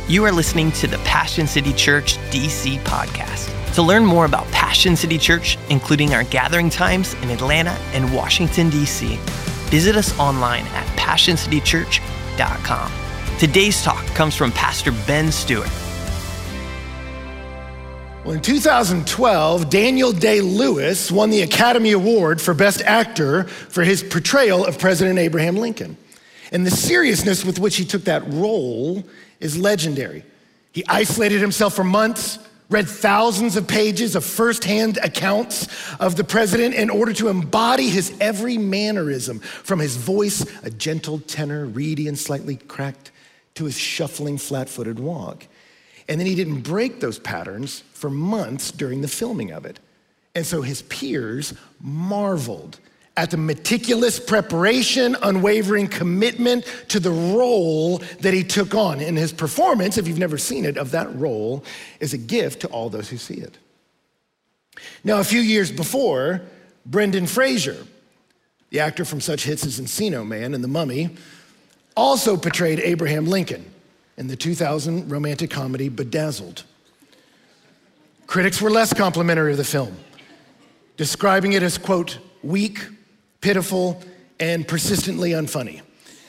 You are listening to the Passion City Church DC podcast. To learn more about Passion City Church, including our gathering times in Atlanta and Washington, DC, visit us online at passioncitychurch.com. Today's talk comes from Pastor Ben Stewart. Well, in 2012, Daniel Day-Lewis won the Academy Award for Best Actor for his portrayal of President Abraham Lincoln. And the seriousness with which he took that role is legendary. He isolated himself for months, read thousands of pages of firsthand accounts of the president in order to embody his every mannerism, from his voice, a gentle tenor, reedy and slightly cracked, to his shuffling, flat-footed walk. And then he didn't break those patterns for months during the filming of it. And so his peers marveled at the meticulous preparation, unwavering commitment to the role that he took on. And his performance, if you've never seen it, of that role is a gift to all those who see it. Now, a few years before, Brendan Fraser, the actor from such hits as Encino Man and The Mummy, also portrayed Abraham Lincoln in the 2000 romantic comedy Bedazzled. Critics were less complimentary of the film, describing it as, quote, weak, pitiful, and persistently unfunny.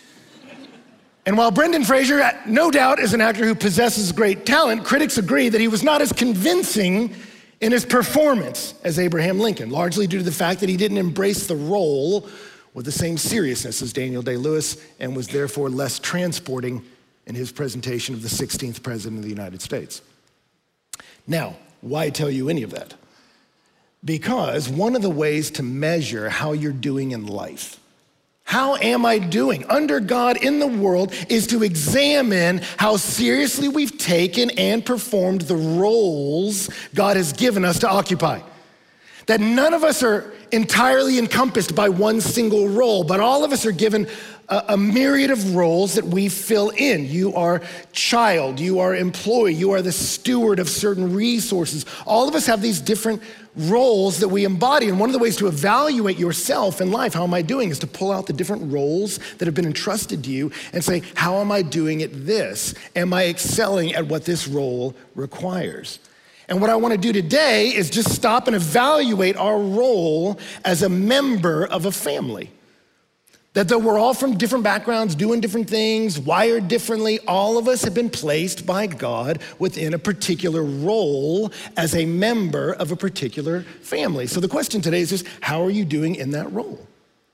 And while Brendan Fraser, no doubt, is an actor who possesses great talent, critics agree that he was not as convincing in his performance as Abraham Lincoln, largely due to the fact that he didn't embrace the role with the same seriousness as Daniel Day-Lewis and was therefore less transporting in his presentation of the 16th president of the United States. Now, why tell you any of that? Because one of the ways to measure how you're doing in life, how am I doing under God in the world, is to examine how seriously we've taken and performed the roles God has given us to occupy. That none of us are entirely encompassed by one single role, but all of us are given a myriad of roles that we fill in. You are child, you are employee, you are the steward of certain resources. All of us have these different roles that we embody. And one of the ways to evaluate yourself in life, how am I doing, is to pull out the different roles that have been entrusted to you and say, how am I doing at this? Am I excelling at what this role requires? And what I want to do today is just stop and evaluate our role as a member of a family. That though we're all from different backgrounds, doing different things, wired differently, all of us have been placed by God within a particular role as a member of a particular family. So the question today is just, how are you doing in that role?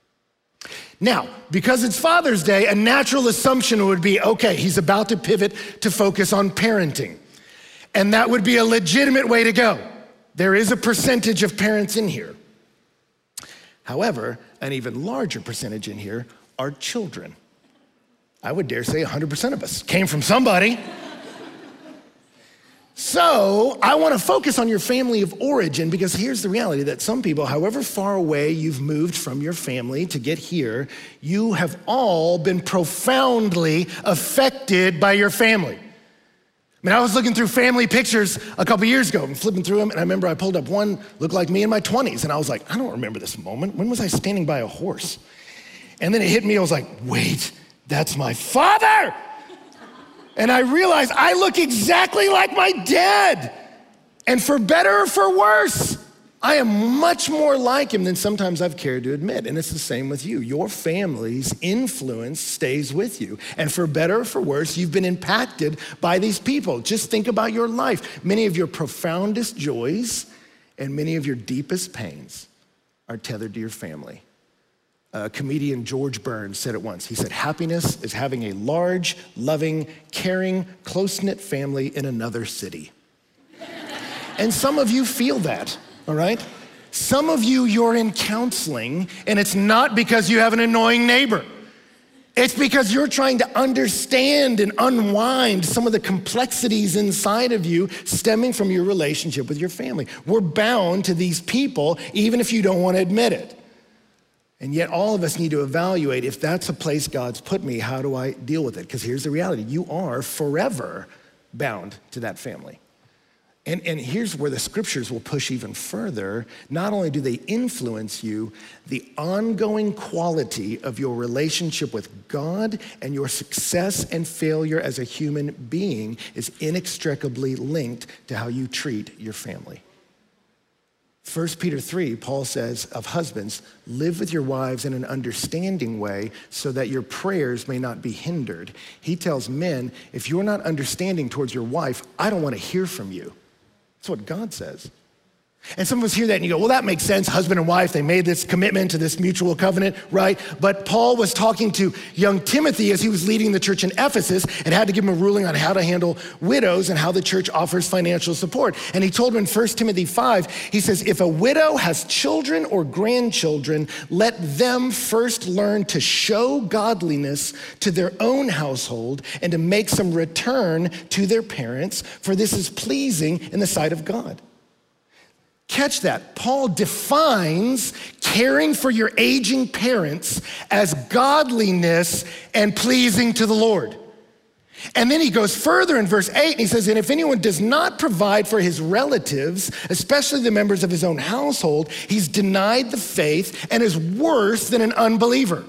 Now, because it's Father's Day, a natural assumption would be, okay, he's about to pivot to focus on parenting. And that would be a legitimate way to go. There is a percentage of parents in here. However, an even larger percentage in here are children. I would dare say 100% of us came from somebody. So I want to focus on your family of origin, because here's the reality that some people, however far away you've moved from your family to get here, you have all been profoundly affected by your family. I mean, I was looking through family pictures a couple years ago and flipping through them, and I remember I pulled up one, looked like me in my 20s, and I was like, I don't remember this moment. When was I standing by a horse? And then it hit me, I was like, wait, that's my father! And I realized I look exactly like my dad. And for better or for worse, I am much more like him than sometimes I've cared to admit. And it's the same with you. Your family's influence stays with you. And for better or for worse, you've been impacted by these people. Just think about your life. Many of your profoundest joys and many of your deepest pains are tethered to your family. Comedian George Burns said it once. He said, happiness is having a large, loving, caring, close-knit family in another city. And some of you feel that. All right? Some of you, you're in counseling, and it's not because you have an annoying neighbor. It's because you're trying to understand and unwind some of the complexities inside of you stemming from your relationship with your family. We're bound to these people, even if you don't want to admit it. And yet all of us need to evaluate, if that's a place God's put me, how do I deal with it? Because here's the reality. You are forever bound to that family. And here's where the scriptures will push even further. Not only do they influence you, the ongoing quality of your relationship with God and your success and failure as a human being is inextricably linked to how you treat your family. 1 Peter 3, Paul says of husbands, live with your wives in an understanding way so that your prayers may not be hindered. He tells men, if you're not understanding towards your wife, I don't want to hear from you. That's what God says. And some of us hear that and you go, well, that makes sense. Husband and wife, they made this commitment to this mutual covenant, right? But Paul was talking to young Timothy as he was leading the church in Ephesus and had to give him a ruling on how to handle widows and how the church offers financial support. And he told him in 1 Timothy 5, he says, if a widow has children or grandchildren, let them first learn to show godliness to their own household and to make some return to their parents, for this is pleasing in the sight of God. Catch that. Paul defines caring for your aging parents as godliness and pleasing to the Lord. And then he goes further in verse 8 and he says, and if anyone does not provide for his relatives, especially the members of his own household, he's denied the faith and is worse than an unbeliever.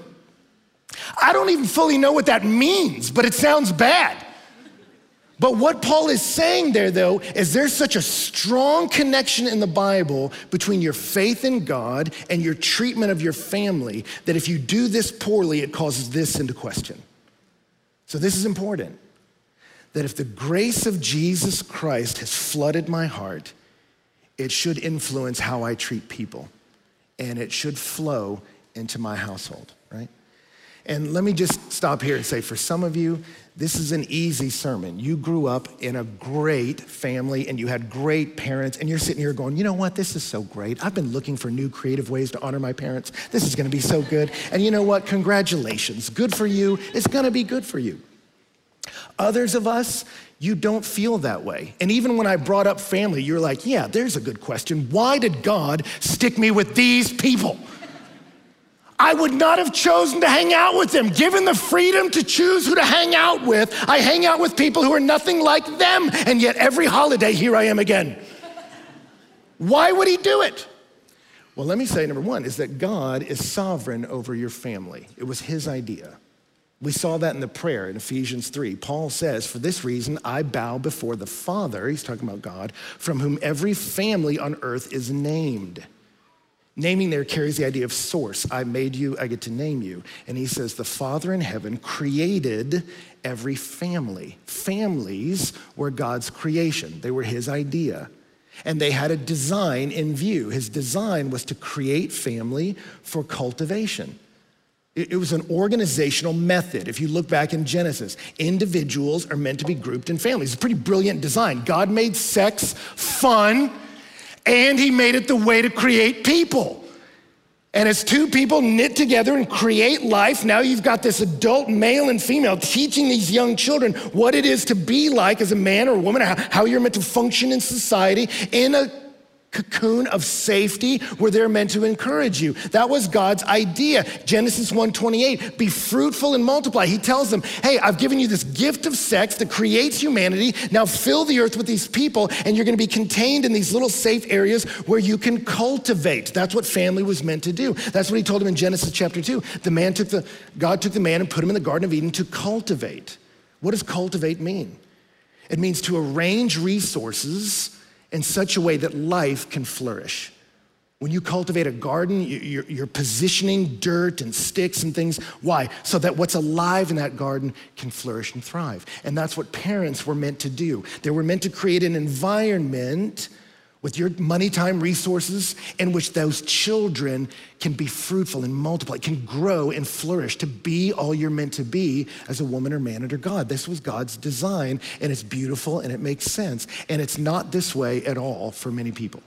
I don't even fully know what that means, but it sounds bad. But what Paul is saying there, though, is there's such a strong connection in the Bible between your faith in God and your treatment of your family that if you do this poorly, it causes this into question. So this is important, that if the grace of Jesus Christ has flooded my heart, it should influence how I treat people, and it should flow into my household, right? And let me just stop here and say, for some of you, this is an easy sermon. You grew up in a great family and you had great parents and you're sitting here going, you know what, this is so great. I've been looking for new creative ways to honor my parents. This is gonna be so good. And you know what, congratulations, good for you. It's gonna be good for you. Others of us, you don't feel that way. And even when I brought up family, you're like, yeah, there's a good question. Why did God stick me with these people? I would not have chosen to hang out with them. Given the freedom to choose who to hang out with, I hang out with people who are nothing like them, and yet every holiday, here I am again. Why would he do it? Well, let me say, number one, is that God is sovereign over your family. It was his idea. We saw that in the prayer in Ephesians 3. Paul says, for this reason, I bow before the Father, he's talking about God, from whom every family on earth is named. Naming there carries the idea of source. I made you, I get to name you. And he says, the Father in heaven created every family. Families were God's creation. They were his idea. And they had a design in view. His design was to create family for cultivation. It was an organizational method. If you look back in Genesis, individuals are meant to be grouped in families. It's a pretty brilliant design. God made sex fun, and he made it the way to create people. And as two people knit together and create life, now you've got this adult male and female teaching these young children what it is to be like as a man or a woman, how you're meant to function in society in a cocoon of safety where they're meant to encourage you. That was God's idea. Genesis 1:28, be fruitful and multiply. He tells them, hey, I've given you this gift of sex that creates humanity. Now fill the earth with these people and you're gonna be contained in these little safe areas where you can cultivate. That's what family was meant to do. That's what he told him in Genesis chapter 2. God took the man and put him in the Garden of Eden to cultivate. What does cultivate mean? It means to arrange resources in such a way that life can flourish. When you cultivate a garden, you're positioning dirt and sticks and things. Why? So that what's alive in that garden can flourish and thrive. And that's what parents were meant to do. They were meant to create an environment with your money, time, resources in which those children can be fruitful and multiply, can grow and flourish to be all you're meant to be as a woman or man under God. This was God's design, and it's beautiful and it makes sense. And it's not this way at all for many people.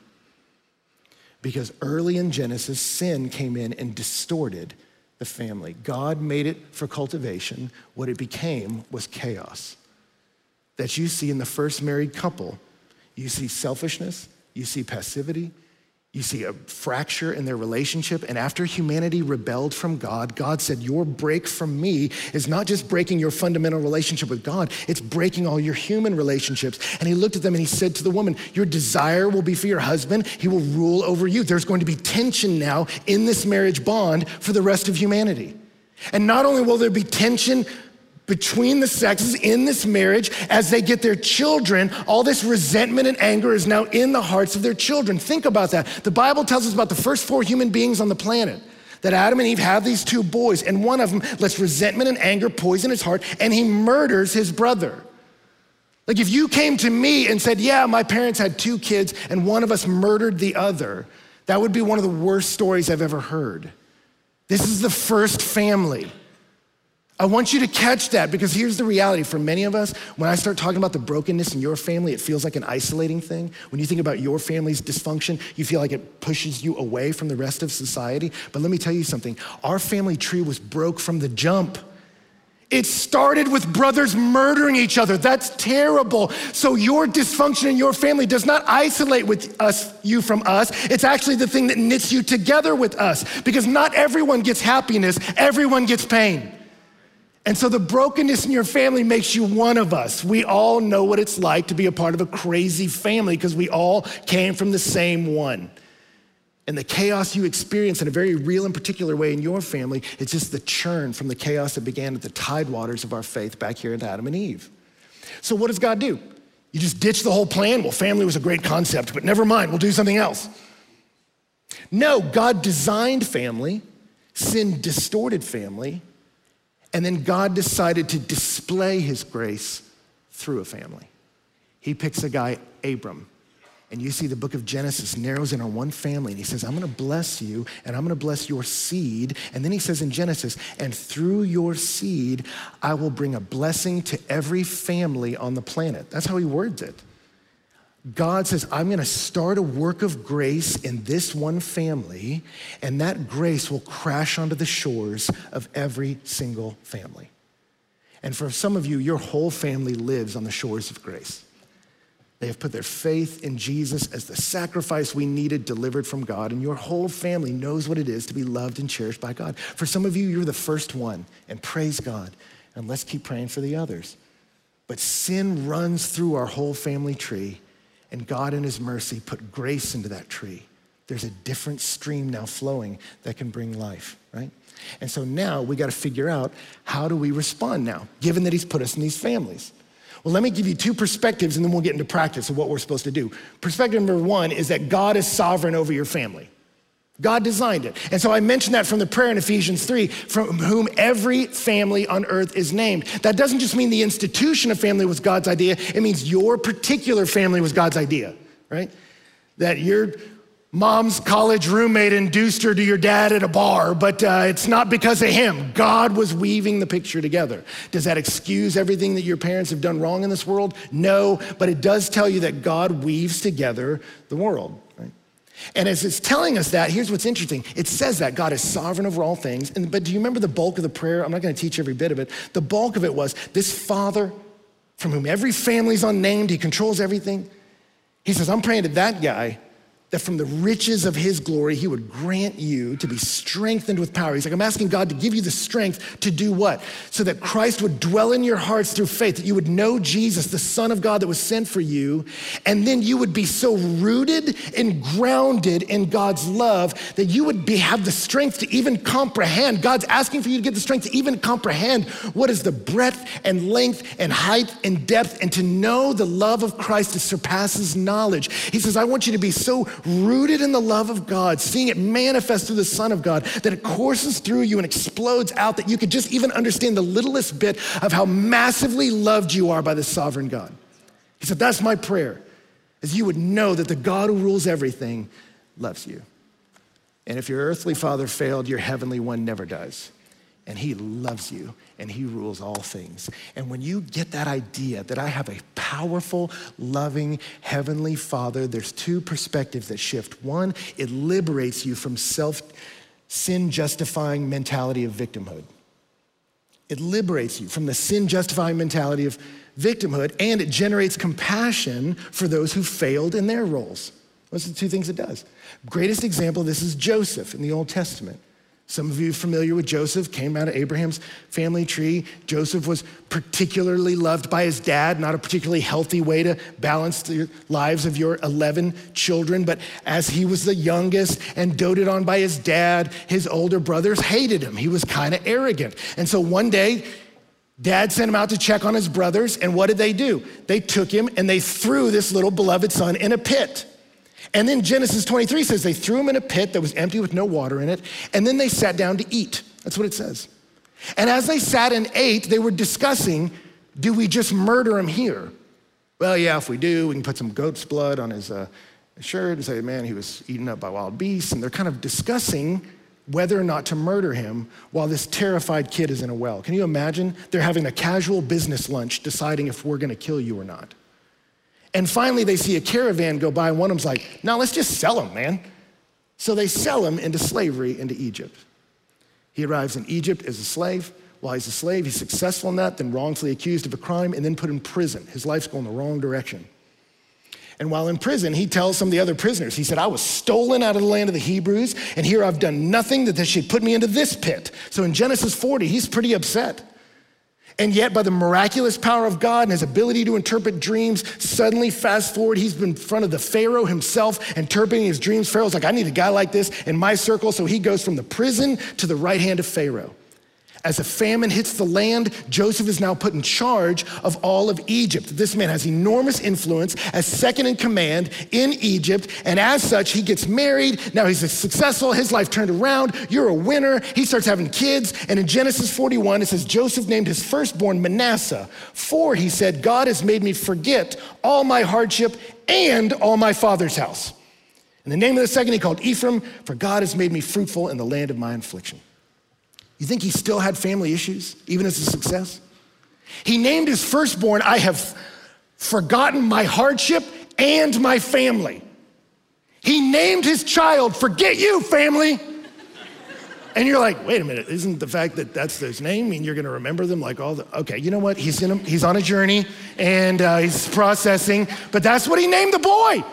Because early in Genesis, sin came in and distorted the family. God made it for cultivation. What it became was chaos. That you see in the first married couple. You see selfishness, you see passivity, You see a fracture in their relationship. And after humanity rebelled from God, God said, your break from me is not just breaking your fundamental relationship with God, it's breaking all your human relationships. And he looked at them and he said to the woman, your desire will be for your husband. He will rule over you. There's going to be tension now in this marriage bond for the rest of humanity. And not only will there be tension between the sexes in this marriage as they get their children, all this resentment and anger is now in the hearts of their children. Think about that. The Bible tells us about the first 4 human beings on the planet, that Adam and Eve have these 2 boys, and one of them lets resentment and anger poison his heart, and he murders his brother. Like if you came to me and said, yeah, my parents had 2 kids and one of us murdered the other, that would be one of the worst stories I've ever heard. This is the first family. I want you to catch that, because here's the reality for many of us. When I start talking about the brokenness in your family, it feels like an isolating thing. When you think about your family's dysfunction, you feel like it pushes you away from the rest of society. But let me tell you something. Our family tree was broke from the jump. It started with brothers murdering each other. That's terrible. So your dysfunction in your family does not isolate you from us. It's actually the thing that knits you together with us, because not everyone gets happiness, everyone gets pain. And so the brokenness in your family makes you one of us. We all know what it's like to be a part of a crazy family, because we all came from the same one. And the chaos you experience in a very real and particular way in your family, it's just the churn from the chaos that began at the tidewaters of our faith back here at Adam and Eve. So what does God do? You just ditch the whole plan? Well, family was a great concept, but never mind, we'll do something else. No, God designed family, sin distorted family, and then God decided to display his grace through a family. He picks a guy, Abram. And you see the book of Genesis narrows in on one family, and he says, I'm gonna bless you, and I'm gonna bless your seed. And then he says in Genesis, and through your seed, I will bring a blessing to every family on the planet. That's how he words it. God says, I'm gonna start a work of grace in this one family, and that grace will crash onto the shores of every single family. And for some of you, your whole family lives on the shores of grace. They have put their faith in Jesus as the sacrifice we needed delivered from God, and your whole family knows what it is to be loved and cherished by God. For some of you, you're the first one, and praise God, and let's keep praying for the others. But sin runs through our whole family tree, and God in his mercy put grace into that tree. There's a different stream now flowing that can bring life, right? And so now we gotta figure out, how do we respond now, given that he's put us in these families? Well, let me give you 2 perspectives and then we'll get into practice of what we're supposed to do. Perspective number 1 is that God is sovereign over your family. God designed it. And so I mentioned that from the prayer in Ephesians 3, from whom every family on earth is named. That doesn't just mean the institution of family was God's idea, it means your particular family was God's idea, right? That your mom's college roommate induced her to your dad at a bar, but it's not because of him. God was weaving the picture together. Does that excuse everything that your parents have done wrong in this world? No, but it does tell you that God weaves together the world, right? And as it's telling us that, here's what's interesting. It says that God is sovereign over all things, but do you remember the bulk of the prayer? I'm not gonna teach every bit of it. The bulk of it was this Father from whom every family's unnamed, he controls everything. He says, I'm praying to that guy that from the riches of his glory, he would grant you to be strengthened with power. He's like, I'm asking God to give you the strength to do what? So that Christ would dwell in your hearts through faith, that you would know Jesus, the Son of God that was sent for you, and then you would be so rooted and grounded in God's love that you would have the strength to even comprehend. God's asking for you to get the strength to even comprehend what is the breadth and length and height and depth, and to know the love of Christ that surpasses knowledge. He says, I want you to be so rooted in the love of God, seeing it manifest through the Son of God, that it courses through you and explodes out, that you could just even understand the littlest bit of how massively loved you are by the sovereign God. He said, that's my prayer, is you would know that the God who rules everything loves you. And if your earthly father failed, your heavenly one never does. And he loves you, and he rules all things. And when you get that idea that I have a powerful, loving, heavenly Father, there's 2 perspectives that shift. One, it liberates you from sin-justifying mentality of victimhood. It liberates you from the sin-justifying mentality of victimhood, and it generates compassion for those who failed in their roles. Those are the two things it does. Greatest example of this is Joseph in the Old Testament. Some of you are familiar with Joseph, came out of Abraham's family tree. Joseph was particularly loved by his dad, not a particularly healthy way to balance the lives of your 11 children. But as he was the youngest and doted on by his dad, his older brothers hated him. He was kind of arrogant. And so one day, Dad sent him out to check on his brothers, and what did they do? They took him and they threw this little beloved son in a pit. And then Genesis 23 says they threw him in a pit that was empty with no water in it, and then they sat down to eat. That's what it says. And as they sat and ate, they were discussing, do we just murder him here? Well, yeah, if we do, we can put some goat's blood on his shirt and say, man, he was eaten up by wild beasts. And they're kind of discussing whether or not to murder him while this terrified kid is in a well. Can you imagine? They're having a casual business lunch deciding if we're gonna kill you or not. And finally they see a caravan go by and one of them's like, no, let's just sell him, man. So they sell him into slavery into Egypt. He arrives in Egypt as a slave. While he's a slave, he's successful in that, then wrongfully accused of a crime and then put in prison. His life's going the wrong direction. And while in prison, he tells some of the other prisoners, he said, I was stolen out of the land of the Hebrews, and here I've done nothing that they should put me into this pit. So in Genesis 40, he's pretty upset. And yet by the miraculous power of God and his ability to interpret dreams, suddenly fast forward, he's been in front of the Pharaoh himself, interpreting his dreams. Pharaoh's like, I need a guy like this in my circle. So he goes from the prison to the right hand of Pharaoh. As a famine hits the land, Joseph is now put in charge of all of Egypt. This man has enormous influence as second in command in Egypt, and as such, he gets married. Now he's successful, his life turned around. You're a winner. He starts having kids, and in Genesis 41, it says, Joseph named his firstborn Manasseh, for he said, God has made me forget all my hardship and all my father's house. And the name of the second he called Ephraim, for God has made me fruitful in the land of my affliction. You think he still had family issues, even as a success? He named his firstborn, I have forgotten my hardship and my family. He named his child, forget you, family. And you're like, wait a minute, isn't the fact that that's his name mean you're gonna remember them like all the, okay, you know what? He's on a journey and he's processing, but that's what he named the boy.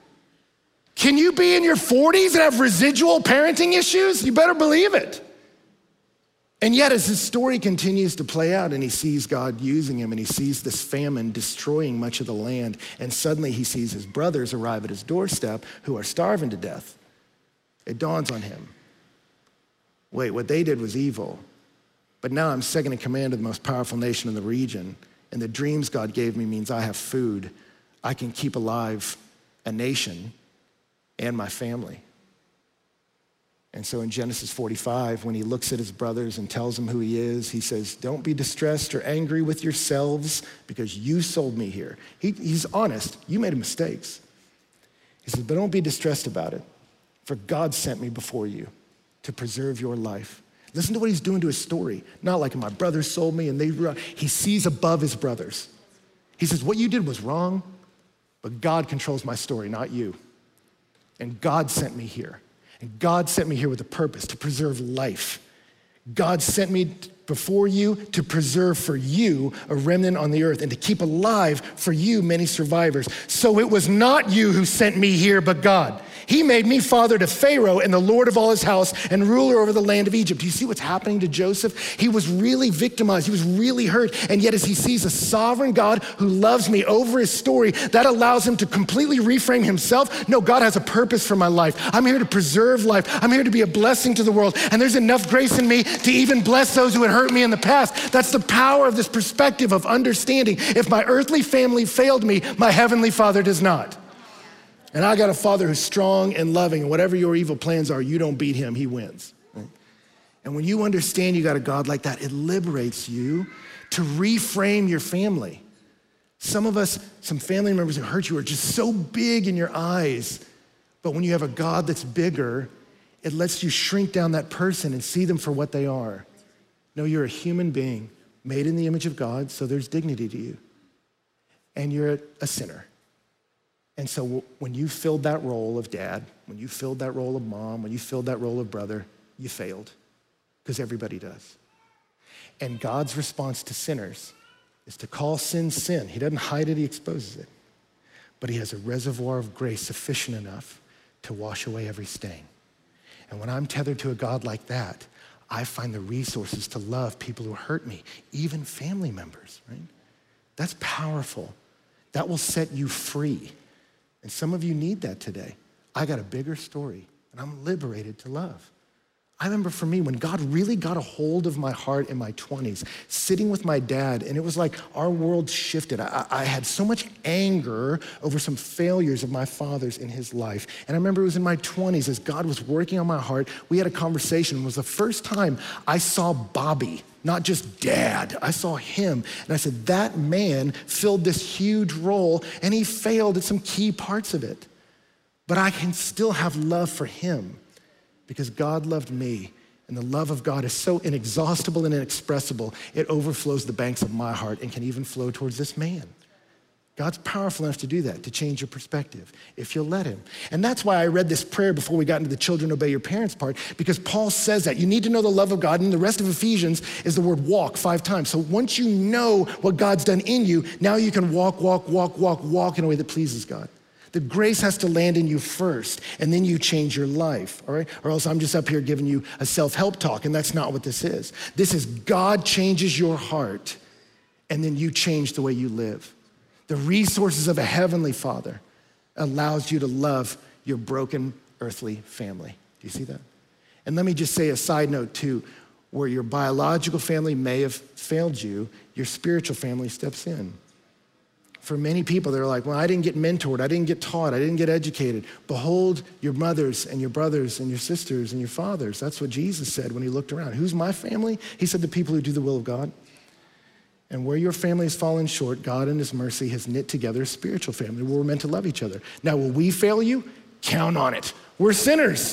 Can you be in your 40s and have residual parenting issues? You better believe it. And yet as his story continues to play out and he sees God using him and he sees this famine destroying much of the land, and suddenly he sees his brothers arrive at his doorstep who are starving to death, it dawns on him, wait, what they did was evil, but now I'm second in command of the most powerful nation in the region, and the dreams God gave me means I have food. I can keep alive a nation and my family. And so in Genesis 45, when he looks at his brothers and tells them who he is, he says, don't be distressed or angry with yourselves because you sold me here. He's honest. You made mistakes. He says, but don't be distressed about it, for God sent me before you to preserve your life. Listen to what he's doing to his story. Not like my brothers sold me and he sees above his brothers. He says, what you did was wrong, but God controls my story, not you. And God sent me here. And God sent me here with a purpose, to preserve life. God sent me before you to preserve for you a remnant on the earth and to keep alive for you many survivors. So it was not you who sent me here, but God. He made me father to Pharaoh and the Lord of all his house and ruler over the land of Egypt. Do you see what's happening to Joseph? He was really victimized. He was really hurt. And yet as he sees a sovereign God who loves me over his story, that allows him to completely reframe himself. No, God has a purpose for my life. I'm here to preserve life. I'm here to be a blessing to the world. And there's enough grace in me to even bless those who had hurt me in the past. That's the power of this perspective of understanding. If my earthly family failed me, my heavenly Father does not. And I got a Father who's strong and loving, and whatever your evil plans are, you don't beat him, he wins. Right? And when you understand you got a God like that, it liberates you to reframe your family. Some of us, some family members who hurt you are just so big in your eyes, but when you have a God that's bigger, it lets you shrink down that person and see them for what they are. No, you're a human being made in the image of God, so there's dignity to you. And you're a sinner. And so when you filled that role of dad, when you filled that role of mom, when you filled that role of brother, you failed, because everybody does. And God's response to sinners is to call sin, sin. He doesn't hide it, he exposes it. but he has a reservoir of grace sufficient enough to wash away every stain. And when I'm tethered to a God like that, I find the resources to love people who hurt me, even family members, right? That's powerful. That will set you free. And some of you need that today. I got a bigger story, and I'm liberated to love. I remember for me, when God really got a hold of my heart in my 20s, sitting with my dad, and it was like our world shifted. I had so much anger over some failures of my father's in his life. And I remember it was in my 20s as God was working on my heart, we had a conversation. It was the first time I saw Bobby, not just dad. I saw him, and I said, that man filled this huge role, and he failed at some key parts of it. But I can still have love for him, because God loved me, and the love of God is so inexhaustible and inexpressible, it overflows the banks of my heart and can even flow towards this man. God's powerful enough to do that, to change your perspective, if you'll let him. And that's why I read this prayer before we got into the children obey your parents part, because Paul says that. You need to know the love of God, and the rest of Ephesians is the word walk 5 times. So once you know what God's done in you, now you can walk in a way that pleases God. The grace has to land in you first, and then you change your life, all right? Or else I'm just up here giving you a self-help talk, and that's not what this is. This is God changes your heart, and then you change the way you live. The resources of a heavenly Father allows you to love your broken earthly family. Do you see that? And let me just say a side note too, where your biological family may have failed you, your spiritual family steps in. For many people, they're like, well, I didn't get mentored, I didn't get taught, I didn't get educated. Behold your mothers and your brothers and your sisters and your fathers. That's what Jesus said when he looked around. Who's my family? He said the people who do the will of God. And where your family has fallen short, God in his mercy has knit together a spiritual family where we're meant to love each other. Now, will we fail you? Count on it. We're sinners.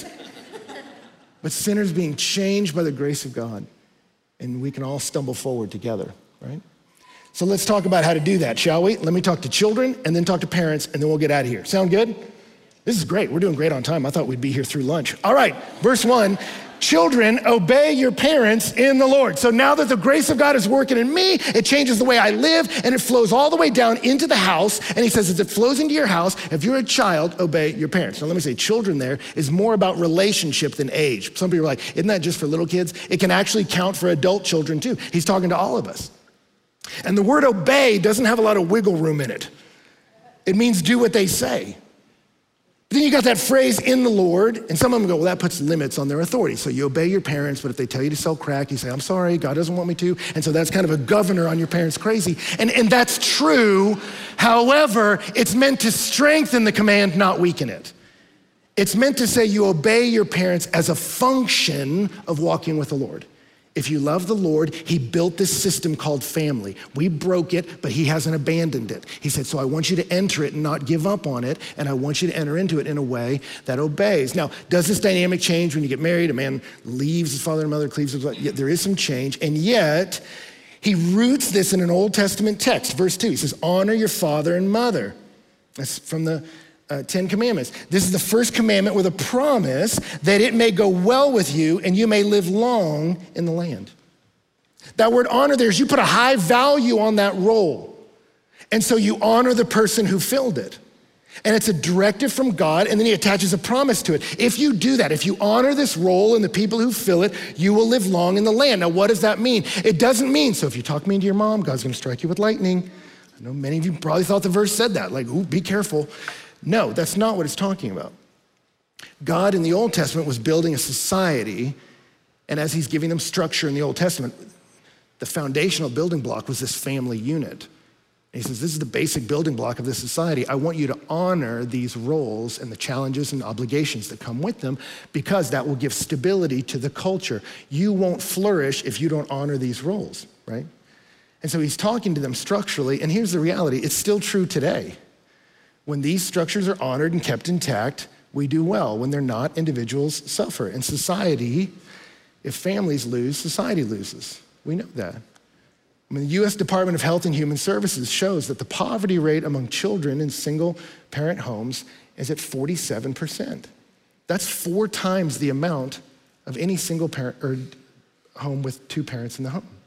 But sinners being changed by the grace of God. And we can all stumble forward together, right? So let's talk about how to do that, shall we? Let me talk to children and then talk to parents, and then we'll get out of here. Sound good? This is great. We're doing great on time. I thought we'd be here through lunch. All right, verse 1, children, obey your parents in the Lord. So now that the grace of God is working in me, it changes the way I live, and it flows all the way down into the house. And he says, as it flows into your house, if you're a child, obey your parents. Now let me say, children there is more about relationship than age. Some people are like, isn't that just for little kids? It can actually count for adult children too. He's talking to all of us. And the word obey doesn't have a lot of wiggle room in it. It means do what they say. But then you got that phrase, in the Lord, and some of them go, well, that puts limits on their authority. So you obey your parents, but if they tell you to sell crack, you say, I'm sorry, God doesn't want me to. And so that's kind of a governor on your parents' crazy. And that's true. However, it's meant to strengthen the command, not weaken it. It's meant to say you obey your parents as a function of walking with the Lord. If you love the Lord, he built this system called family. We broke it, but he hasn't abandoned it. He said, so I want you to enter it and not give up on it, and I want you to enter into it in a way that obeys. Now, does this dynamic change when you get married? A man leaves his father and mother, cleaves his wife. There is some change, and yet he roots this in an Old Testament text. Verse 2, he says, honor your father and mother. That's from the 10 Commandments. This is the first commandment with a promise that it may go well with you and you may live long in the land. That word honor there is you put a high value on that role. And so you honor the person who filled it. And it's a directive from God, and then he attaches a promise to it. If you do that, if you honor this role and the people who fill it, you will live long in the land. Now, what does that mean? It doesn't mean, so if you talk mean to your mom, God's gonna strike you with lightning. I know many of you probably thought the verse said that, like, ooh, be careful. No, that's not what it's talking about. God in the Old Testament was building a society, and as he's giving them structure in the Old Testament, the foundational building block was this family unit. And he says, this is the basic building block of this society. I want you to honor these roles and the challenges and obligations that come with them, because that will give stability to the culture. You won't flourish if you don't honor these roles, right? And so he's talking to them structurally, and here's the reality, it's still true today. When these structures are honored and kept intact, we do well. When they're not, individuals suffer. And society, if families lose, society loses. We know that. I mean, the US Department of Health and Human Services shows that the poverty rate among children in single parent homes is at 47%. That's 4 times the amount of any single parent or home with 2 parents in the home.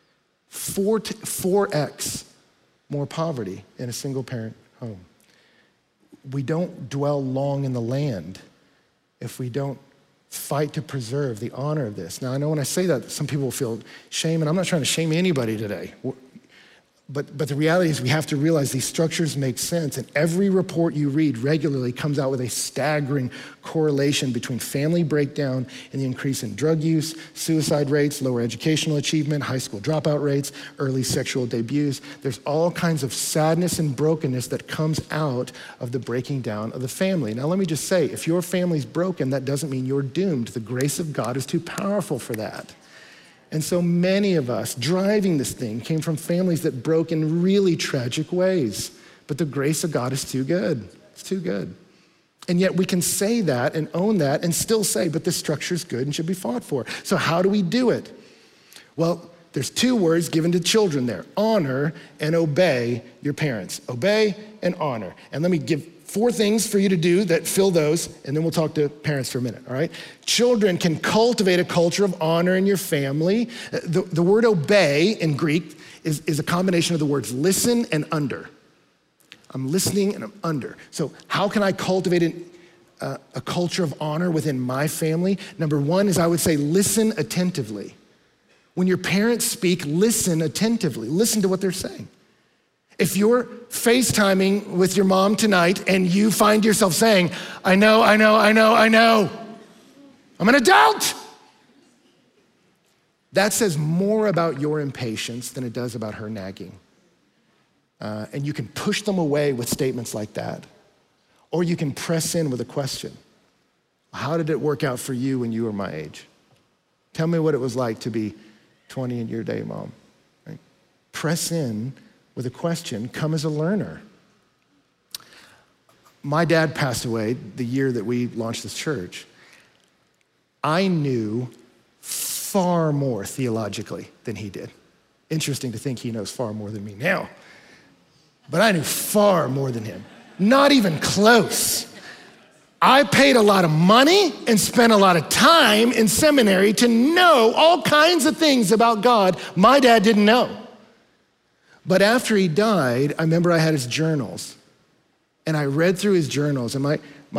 4x more poverty in a single parent home. we don't dwell long in the land if we don't fight to preserve the honor of this. Now, I know when I say that, some people feel shame, and I'm not trying to shame anybody today. But the reality is we have to realize these structures make sense, and every report you read regularly comes out with a staggering correlation between family breakdown and the increase in drug use, suicide rates, lower educational achievement, high school dropout rates, early sexual debuts. There's all kinds of sadness and brokenness that comes out of the breaking down of the family. Now, let me just say, if your family's broken, that doesn't mean you're doomed. The grace of God is too powerful for that. And so many of us driving this thing came from families that broke in really tragic ways. But the grace of God is too good. It's too good. And yet we can say that and own that and still say, but this structure is good and should be fought for. So how do we do it? Well, there's two words given to children there: honor and obey your parents. Obey and honor. And let me give 4 things for you to do that fill those, and then we'll talk to parents for a minute, all right? Children can cultivate a culture of honor in your family. The word obey in Greek is a combination of the words listen and under. I'm listening and I'm under. So how can I cultivate a culture of honor within my family? Number 1 is, I would say, listen attentively. When your parents speak, listen attentively. Listen to what they're saying. If you're FaceTiming with your mom tonight and you find yourself saying, I know, I'm an adult. That says more about your impatience than it does about her nagging. And you can push them away with statements like that. Or you can press in with a question. How did it work out for you when you were my age? Tell me what it was like to be 20 in your day, Mom. Right? Press in with a question. Come as a learner. My dad passed away the year that we launched this church. I knew far more theologically than he did. Interesting to think he knows far more than me now. But I knew far more than him. Not even close. I paid a lot of money and spent a lot of time in seminary to know all kinds of things about God my dad didn't know. But after he died, I remember I had his journals. And I read through his journals, and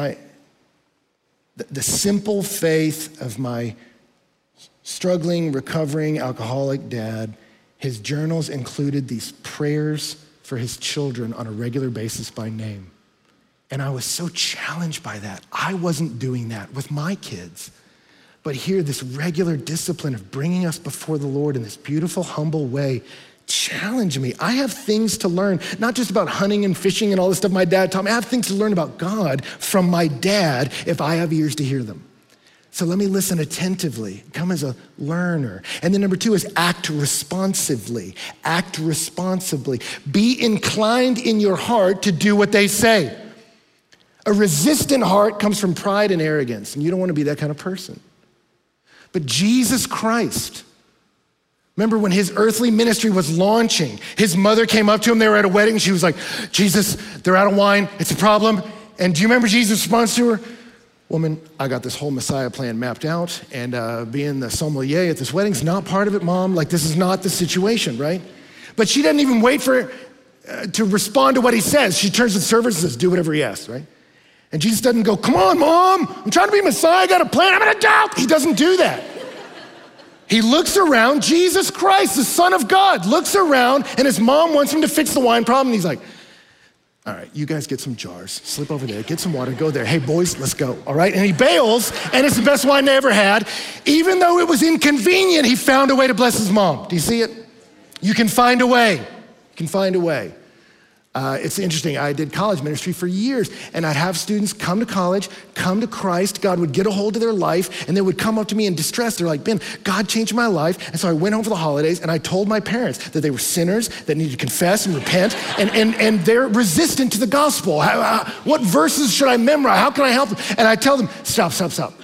the simple faith of my struggling, recovering alcoholic dad, his journals included these prayers for his children on a regular basis by name. And I was so challenged by that. I wasn't doing that with my kids. But here, this regular discipline of bringing us before the Lord in this beautiful, humble way challenged me. I have things to learn, not just about hunting and fishing and all this stuff my dad taught me. I have things to learn about God from my dad if I have ears to hear them. So let me listen attentively, come as a learner. And then number 2 is act responsively. Act responsibly. Be inclined in your heart to do what they say. A resistant heart comes from pride and arrogance, and you don't want to be that kind of person. But Jesus Christ, remember when his earthly ministry was launching, his mother came up to him, they were at a wedding, she was like, Jesus, they're out of wine, it's a problem. And do you remember Jesus' response to her? Woman, I got this whole Messiah plan mapped out, and being the sommelier at this wedding is not part of it, Mom. Like, this is not the situation, right? But she doesn't even wait for to respond to what he says. She turns to the servers and says, do whatever he asks, right? And Jesus doesn't go, come on, Mom, I'm trying to be Messiah, I got a plan, I'm an adult. He doesn't do that. He looks around, Jesus Christ, the Son of God, looks around, and his mom wants him to fix the wine problem, and he's like, all right, you guys get some jars, slip over there, get some water, go there. Hey, boys, let's go, all right? And he bails, and it's the best wine they ever had. Even though it was inconvenient, he found a way to bless his mom. Do you see it? You can find a way. You can find a way. It's interesting, I did college ministry for years, and I'd have students come to college, come to Christ, God would get a hold of their life, and they would come up to me in distress. They're like, Ben, God changed my life, and so I went home for the holidays, and I told my parents that they were sinners, that needed to confess and repent, and they're resistant to the gospel. What verses should I memorize? How can I help them? And I tell them, stop.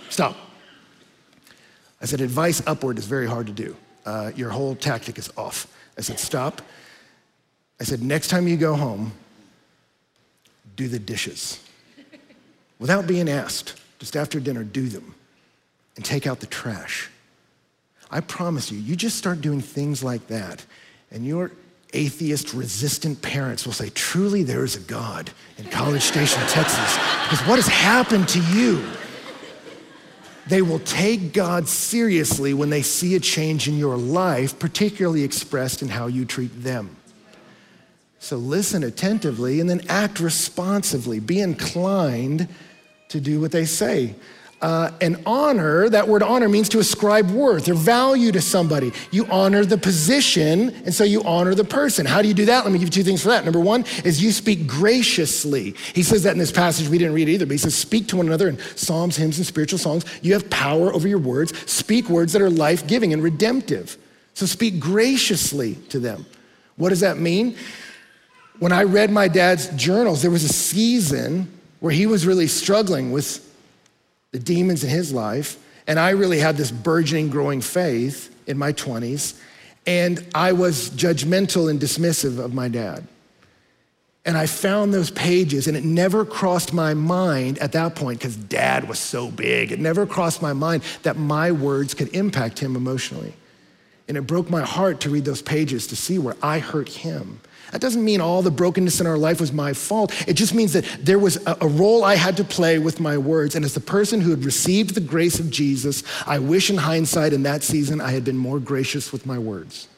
I said, advice upward is very hard to do. Your whole tactic is off. I said, stop. I said, next time you go home, do the dishes. Without being asked, just after dinner, do them. And take out the trash. I promise you, you just start doing things like that, and your atheist resistant parents will say, truly there is a God in College Station, Texas, because what has happened to you? They will take God seriously when they see a change in your life, particularly expressed in how you treat them. So listen attentively and then act responsively. Be inclined to do what they say. And honor, that word honor means to ascribe worth or value to somebody. You honor the position, and so you honor the person. How do you do that? Let me give you two things for that. Number one is you speak graciously. He says that in this passage. We didn't read it either, but he says, speak to one another in psalms, hymns, and spiritual songs. You have power over your words. Speak words that are life-giving and redemptive. So speak graciously to them. What does that mean? When I read my dad's journals, there was a season where he was really struggling with the demons in his life, and I really had this burgeoning, growing faith in my 20s, and I was judgmental and dismissive of my dad. And I found those pages, and it never crossed my mind at that point, because dad was so big, it never crossed my mind that my words could impact him emotionally. And it broke my heart to read those pages to see where I hurt him. That doesn't mean all the brokenness in our life was my fault. It just means that there was a role I had to play with my words. And as the person who had received the grace of Jesus, I wish in hindsight in that season I had been more gracious with my words.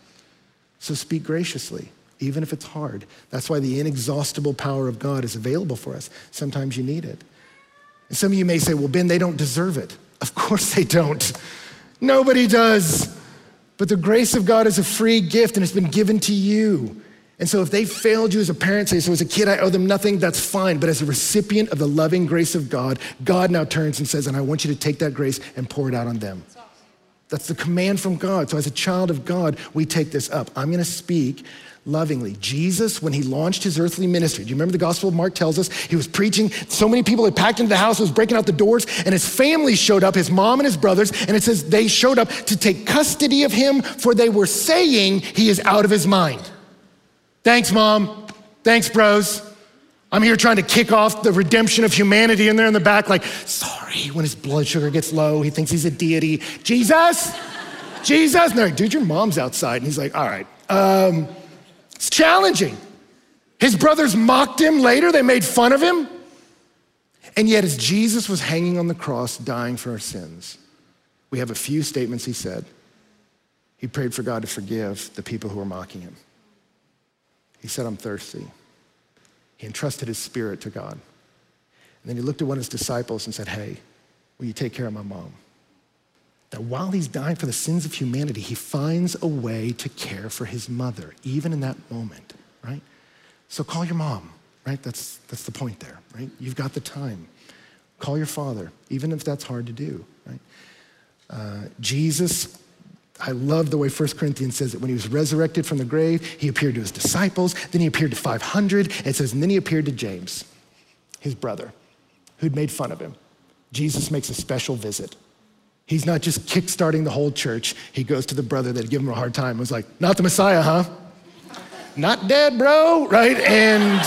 So speak graciously, even if it's hard. That's why the inexhaustible power of God is available for us. Sometimes you need it. And some of you may say, well, Ben, they don't deserve it. Of course they don't. Nobody does. But the grace of God is a free gift, and it's been given to you. And so if they failed you as a parent, say, so as a kid, I owe them nothing, that's fine. But as a recipient of the loving grace of God, God now turns and says, and I want you to take that grace and pour it out on them. That's the command from God. So as a child of God, we take this up. I'm gonna speak lovingly. Jesus, when he launched his earthly ministry, do you remember the Gospel of Mark tells us he was preaching, so many people had packed into the house, was breaking out the doors, and his family showed up, his mom and his brothers, and it says they showed up to take custody of him, for they were saying he is out of his mind. Thanks, Mom. Thanks, bros. I'm here trying to kick off the redemption of humanity, and they're in the back like, sorry, when his blood sugar gets low, he thinks he's a deity. Jesus, Jesus. And they're like, dude, your mom's outside. And he's like, all right. It's challenging. His brothers mocked him later. They made fun of him. And yet as Jesus was hanging on the cross, dying for our sins, we have a few statements he said. He prayed for God to forgive the people who were mocking him. He said, I'm thirsty. He entrusted his spirit to God. And then he looked at one of his disciples and said, hey, will you take care of my mom? That while he's dying for the sins of humanity, he finds a way to care for his mother, even in that moment, right? So call your mom, right? That's the point there, right? You've got the time. Call your father, even if that's hard to do, right? Jesus, I love the way 1 Corinthians says it. When he was resurrected from the grave, he appeared to his disciples, then he appeared to 500, and it says, and then he appeared to James, his brother, who'd made fun of him. Jesus makes a special visit. He's not just kickstarting the whole church. He goes to the brother that had given him a hard time. It was like, not the Messiah, huh? Not dead, bro, right? And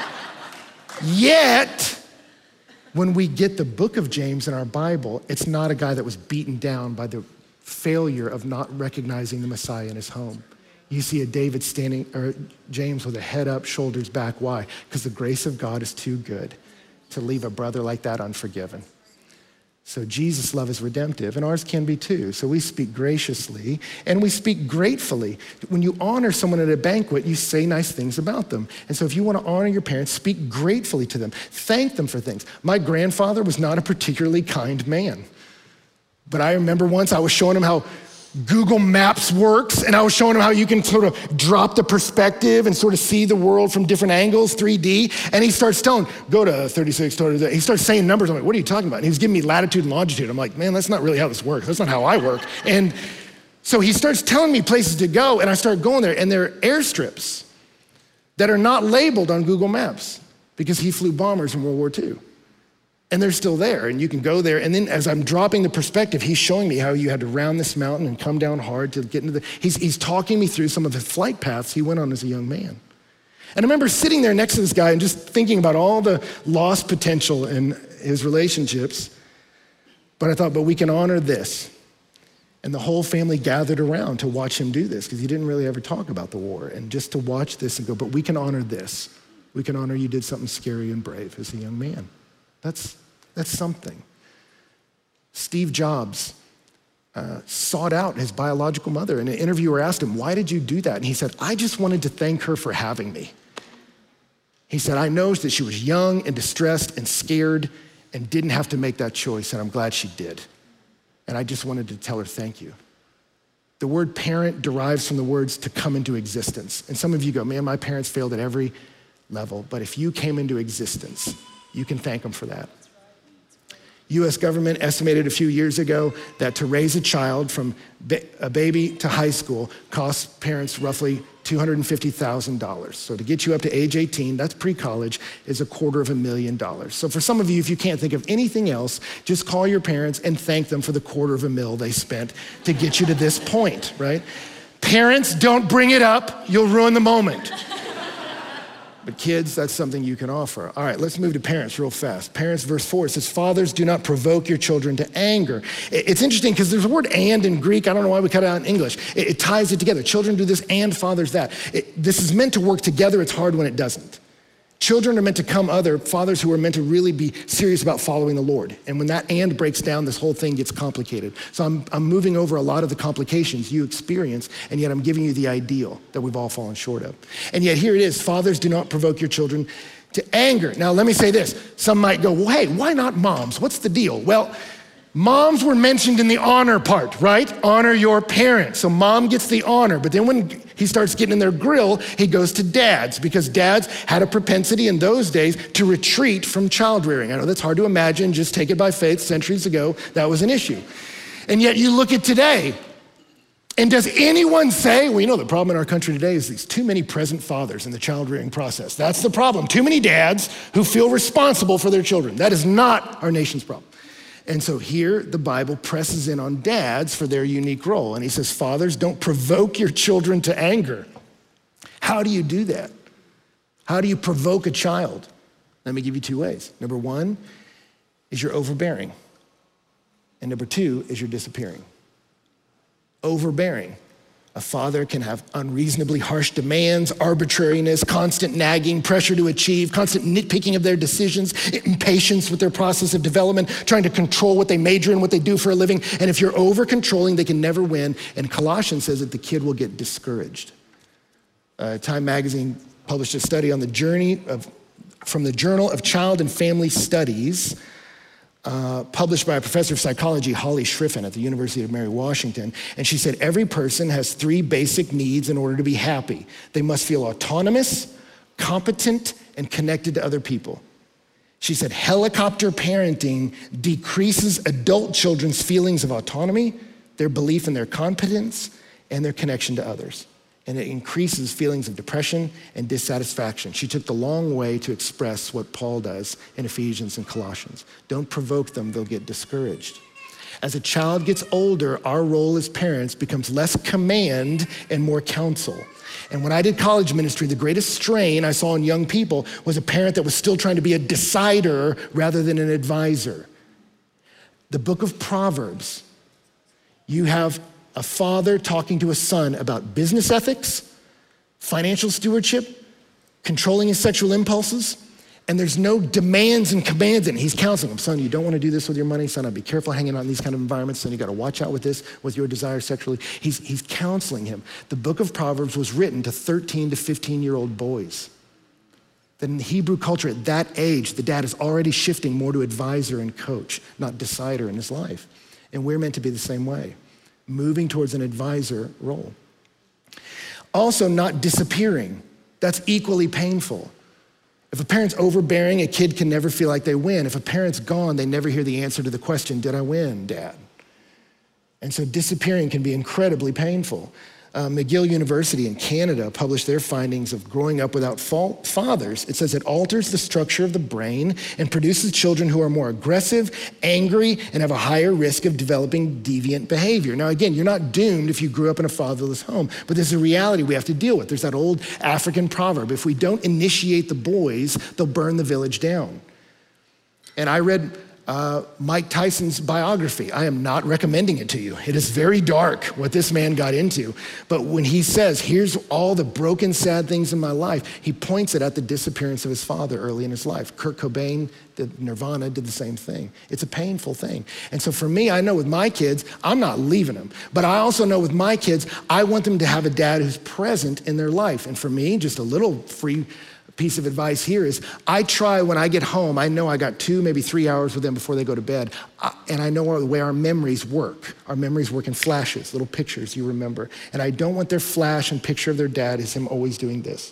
yet, when we get the book of James in our Bible, it's not a guy that was beaten down by the failure of not recognizing the Messiah in his home. You see a David standing, or James with a head up, shoulders back. Why? Because the grace of God is too good to leave a brother like that unforgiven. So Jesus' love is redemptive, and ours can be too. So we speak graciously, and we speak gratefully. When you honor someone at a banquet, you say nice things about them. And so if you want to honor your parents, speak gratefully to them. Thank them for things. My grandfather was not a particularly kind man. But I remember once I was showing him how Google Maps works, and I was showing him how you can sort of drop the perspective and sort of see the world from different angles, 3D, and he starts telling, go to 36, he starts saying numbers. I'm like, what are you talking about? And he was giving me latitude and longitude. I'm like, man, that's not really how this works. That's not how I work. And so he starts telling me places to go, and I start going there, and there are airstrips that are not labeled on Google Maps because he flew bombers in World War II. And they're still there, and you can go there. And then as I'm dropping the perspective, he's showing me how you had to round this mountain and come down hard to get into he's talking me through some of the flight paths he went on as a young man. And I remember sitting there next to this guy and just thinking about all the lost potential in his relationships. But I thought, but we can honor this. And the whole family gathered around to watch him do this because he didn't really ever talk about the war. And just to watch this and go, but we can honor this. We can honor you did something scary and brave as a young man. That's something. Steve Jobs sought out his biological mother, and an interviewer asked him, why did you do that? And he said, I just wanted to thank her for having me. He said, I know that she was young and distressed and scared and didn't have to make that choice, and I'm glad she did. And I just wanted to tell her thank you. The word parent derives from the words to come into existence. And some of you go, man, my parents failed at every level, but if you came into existence, you can thank them for that. US government estimated a few years ago that to raise a child from a baby to high school costs parents roughly $250,000. So to get you up to age 18, that's pre-college, is $250,000. So for some of you, if you can't think of anything else, just call your parents and thank them for the $250,000 they spent to get you to this point, right? Parents, don't bring it up, you'll ruin the moment. But kids, that's something you can offer. All right, let's move to parents real fast. Parents, verse 4, it says, fathers, do not provoke your children to anger. It's interesting because there's a word and in Greek. I don't know why we cut it out in English. It ties it together. Children do this and fathers that. This is meant to work together. It's hard when it doesn't. Children are meant to come other, fathers who are meant to really be serious about following the Lord. And when that and breaks down, this whole thing gets complicated. So I'm moving over a lot of the complications you experience, and yet I'm giving you the ideal that we've all fallen short of. And yet here it is, fathers, do not provoke your children to anger. Now let me say this, some might go, well, hey, why not moms? What's the deal? Well, moms were mentioned in the honor part, right? Honor your parents. So mom gets the honor, but then when he starts getting in their grill, he goes to dads because dads had a propensity in those days to retreat from child rearing. I know that's hard to imagine, just take it by faith. Centuries ago, that was an issue. And yet you look at today, and does anyone say, well, you know, the problem in our country today is these too many present fathers in the child rearing process. That's the problem. Too many dads who feel responsible for their children. That is not our nation's problem. And so here the Bible presses in on dads for their unique role. And he says, fathers, don't provoke your children to anger. How do you do that? How do you provoke a child? Let me give you two ways. Number one is you're overbearing. And number two is you're disappearing. Overbearing. A father can have unreasonably harsh demands, arbitrariness, constant nagging, pressure to achieve, constant nitpicking of their decisions, impatience with their process of development, trying to control what they major in, what they do for a living. And if you're over-controlling, they can never win. And Colossians says that the kid will get discouraged. Time magazine published a study on the journey from the Journal of Child and Family Studies, published by a professor of psychology, Holly Schriffen at the University of Mary Washington. And she said, every person has three basic needs in order to be happy. They must feel autonomous, competent, and connected to other people. She said, helicopter parenting decreases adult children's feelings of autonomy, their belief in their competence, and their connection to others. And it increases feelings of depression and dissatisfaction. She took the long way to express what Paul does in Ephesians and Colossians. Don't provoke them, they'll get discouraged. As a child gets older, our role as parents becomes less command and more counsel. And when I did college ministry, the greatest strain I saw in young people was a parent that was still trying to be a decider rather than an advisor. The book of Proverbs, you have a father talking to a son about business ethics, financial stewardship, controlling his sexual impulses, and there's no demands and commands in it. He's counseling him. Son, you don't want to do this with your money. Son, I'd be careful hanging out in these kind of environments. Son, you got to watch out with this, with your desires sexually. He's counseling him. The book of Proverbs was written to 13 to 15-year-old boys. That in the Hebrew culture at that age, the dad is already shifting more to advisor and coach, not decider in his life. And we're meant to be the same way, moving towards an advisor role. Also, not disappearing. That's equally painful. If a parent's overbearing, a kid can never feel like they win. If a parent's gone, they never hear the answer to the question, did I win, Dad? And so disappearing can be incredibly painful. McGill University in Canada published their findings of growing up without fathers. It says it alters the structure of the brain and produces children who are more aggressive, angry, and have a higher risk of developing deviant behavior. Now again, you're not doomed if you grew up in a fatherless home, but there's a reality we have to deal with. There's that old African proverb, if we don't initiate the boys, they'll burn the village down. And I read Mike Tyson's biography. I am not recommending it to you. It is very dark what this man got into. But when he says, here's all the broken, sad things in my life, he points it at the disappearance of his father early in his life. Kurt Cobain, Nirvana, did the same thing. It's a painful thing. And so for me, I know with my kids, I'm not leaving them. But I also know with my kids, I want them to have a dad who's present in their life. And for me, just a little free piece of advice here is I try when I get home, I know I got 2, maybe 3 hours with them before they go to bed. And I know the way our memories work. Our memories work in flashes, little pictures you remember. And I don't want their flash and picture of their dad is him always doing this.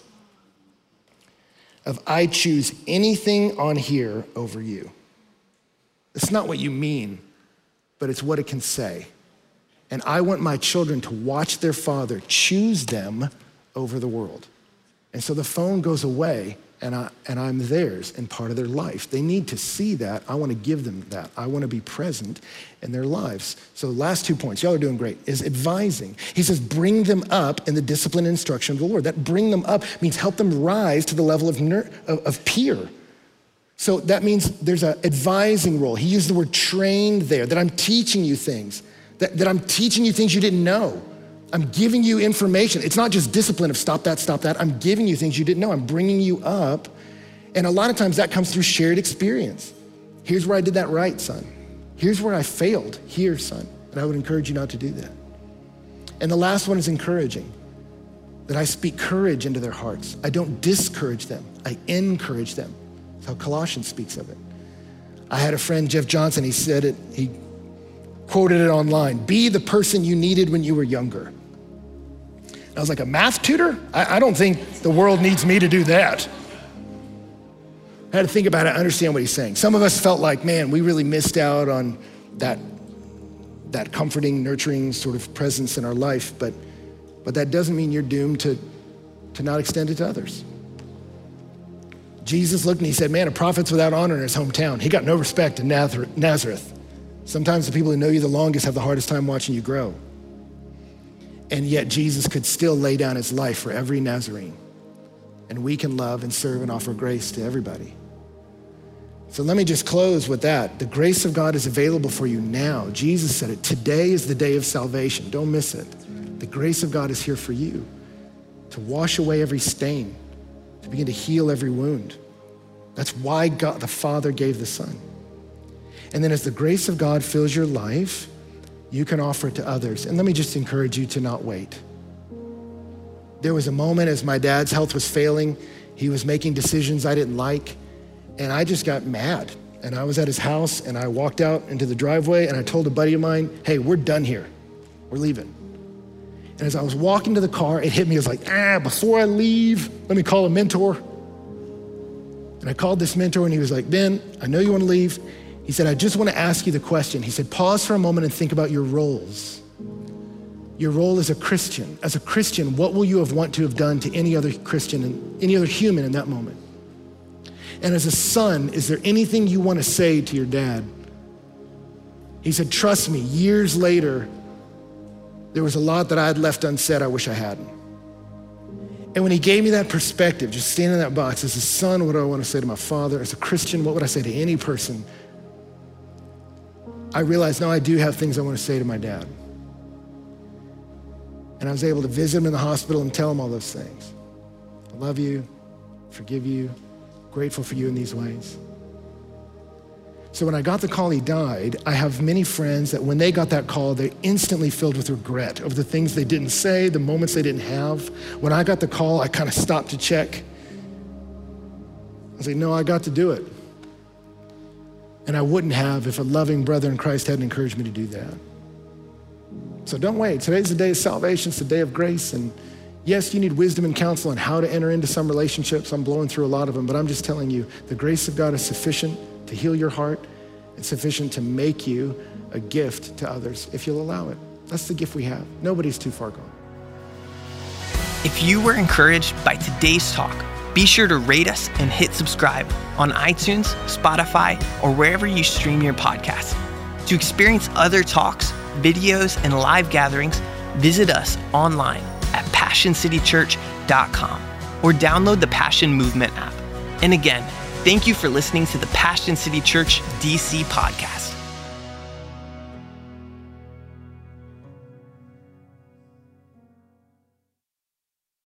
If I choose anything on here over you, it's not what you mean, but it's what it can say. And I want my children to watch their father choose them over the world. And so the phone goes away and I'm theirs and part of their life. They need to see that. I want to give them that. I want to be present in their lives. So last 2 points, y'all are doing great, is advising. He says, bring them up in the discipline and instruction of the Lord. That bring them up means help them rise to the level of peer. So that means there's an advising role. He used the word trained there, that I'm teaching you things, that I'm teaching you things you didn't know. I'm giving you information. It's not just discipline of stop that. I'm giving you things you didn't know. I'm bringing you up. And a lot of times that comes through shared experience. Here's where I did that right, son. Here's where I failed. Here, son. And I would encourage you not to do that. And the last one is encouraging. That I speak courage into their hearts. I don't discourage them. I encourage them. That's how Colossians speaks of it. I had a friend, Jeff Johnson, he said it, he quoted it online. Be the person you needed when you were younger. I was like, a math tutor? I don't think the world needs me to do that. I had to think about it, understand what he's saying. Some of us felt like, man, we really missed out on that comforting, nurturing sort of presence in our life, but that doesn't mean you're doomed to not extend it to others. Jesus looked and he said, man, a prophet's without honor in his hometown. He got no respect in Nazareth. Sometimes the people who know you the longest have the hardest time watching you grow. And yet Jesus could still lay down his life for every Nazarene. And we can love and serve and offer grace to everybody. So let me just close with that. The grace of God is available for you now. Jesus said it. Today is the day of salvation. Don't miss it. The grace of God is here for you to wash away every stain, to begin to heal every wound. That's why God, the Father, gave the Son. And then as the grace of God fills your life, you can offer it to others. And let me just encourage you to not wait. There was a moment as my dad's health was failing, he was making decisions I didn't like, and I just got mad. And I was at his house and I walked out into the driveway and I told a buddy of mine, hey, we're done here. We're leaving. And as I was walking to the car, it hit me. I was like, before I leave, let me call a mentor. And I called this mentor and he was like, Ben, I know you want to leave. He said, I just want to ask you the question. He said, pause for a moment and think about your roles. Your role as a Christian. As a Christian, what will you want to have done to any other Christian and any other human in that moment? And as a son, is there anything you want to say to your dad? He said, trust me, years later, there was a lot that I had left unsaid I wish I hadn't. And when he gave me that perspective, just standing in that box, as a son, what do I want to say to my father? As a Christian, what would I say to any person? I realized, no, I do have things I want to say to my dad. And I was able to visit him in the hospital and tell him all those things. I love you, forgive you, grateful for you in these ways. So when I got the call he died, I have many friends that when they got that call, they instantly filled with regret over the things they didn't say, the moments they didn't have. When I got the call, I kind of stopped to check. I was like, no, I got to do it. And I wouldn't have if a loving brother in Christ hadn't encouraged me to do that. So don't wait. Today's the day of salvation. It's the day of grace. And yes, you need wisdom and counsel on how to enter into some relationships. I'm blowing through a lot of them, but I'm just telling you, the grace of God is sufficient to heal your heart. It's sufficient to make you a gift to others if you'll allow it. That's the gift we have. Nobody's too far gone. If you were encouraged by today's talk, be sure to rate us and hit subscribe on iTunes, Spotify, or wherever you stream your podcasts. To experience other talks, videos, and live gatherings, visit us online at PassionCityChurch.com or download the Passion Movement app. And again, Thank you for listening to the Passion City Church DC podcast.